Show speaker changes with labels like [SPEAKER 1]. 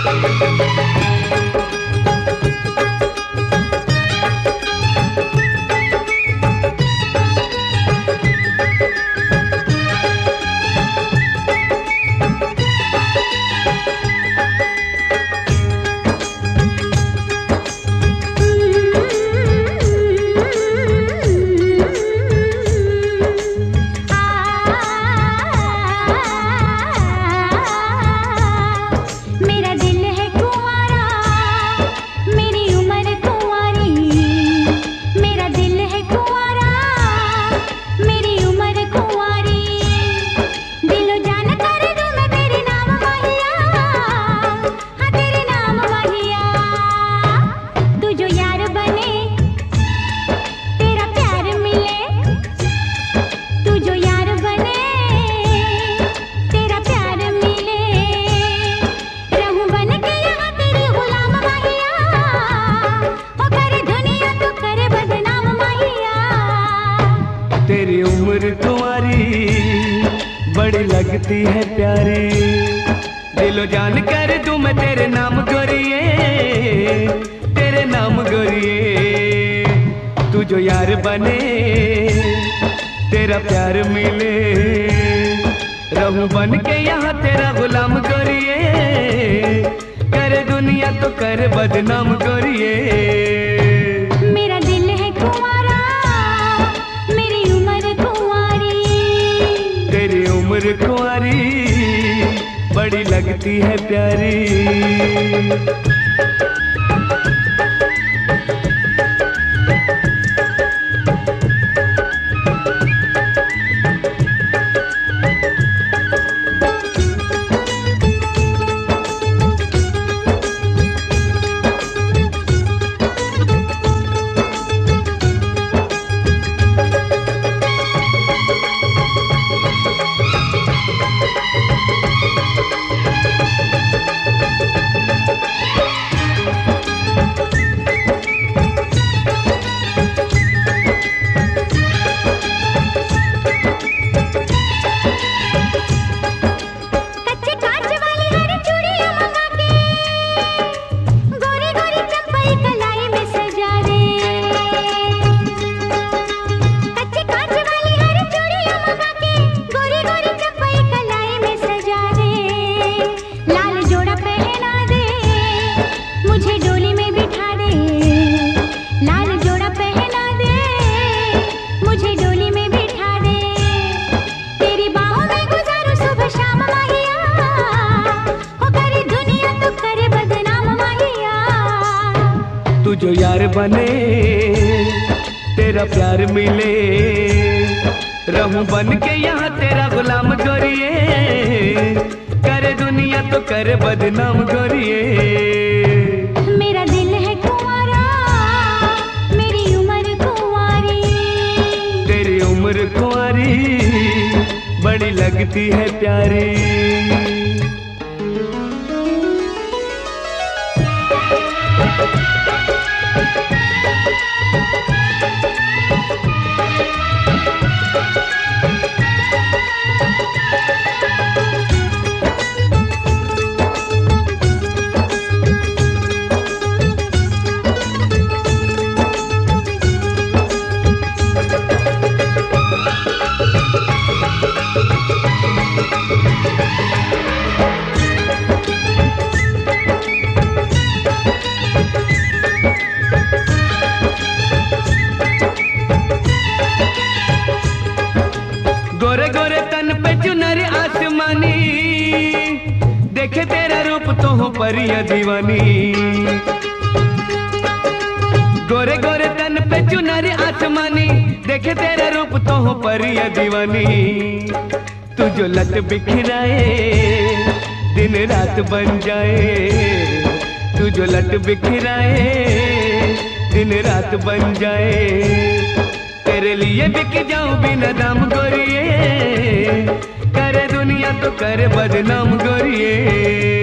[SPEAKER 1] तेरी उम्र कुंवारी बड़ी लगती है प्यारी, दिलो जान कर दूं मैं तेरे नाम गोरिए, तेरे नाम गोरिए। तू जो यार बने तेरा प्यार मिले, रहूं बन के यहाँ तेरा गुलाम गोरिए, करे दुनिया तो कर बदनाम गोरिए।
[SPEAKER 2] मेरा दिल है कुंवारा, मेरी उम्र कुंवारी,
[SPEAKER 1] तेरी उम्र कुंवारी बड़ी लगती है प्यारी। तू जो यार बने तेरा प्यार मिले, रहूं बन के यहाँ तेरा गुलाम गोरिए, करे दुनिया तो करे बदनाम गोरिए।
[SPEAKER 2] मेरा दिल है कुंवारा, मेरी उम्र कुंवारी,
[SPEAKER 1] तेरी उम्र कुंवारी बड़ी लगती है प्यारी। गोरे गोरे तन पे चुनरी आसमानी, देखे तेरा रूप तो हो परियां दीवानी। गोरे गोरे तन पे चुनरी आसमानी, देखे तेरा रूप तो हो परियां दीवानी। तू जो लट बिखराए दिन रात बन जाए, तू जो लट बिखराए दिन रात बन जाए, तेरे लिए बिक जाऊं बिना दाम गोरिए, करे दुनिया तो करे बदनाम गोरिए।